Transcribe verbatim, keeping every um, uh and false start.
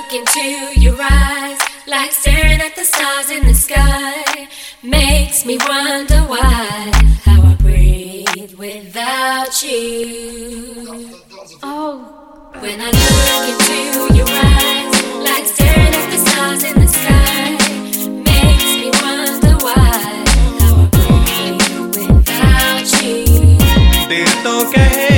look into your eyes, like staring at the stars in the sky, makes me wonder why, how I breathe without you. Oh, when I look into your eyes, like staring at the stars in the sky, makes me wonder why, how I breathe without you. दिल तो कहे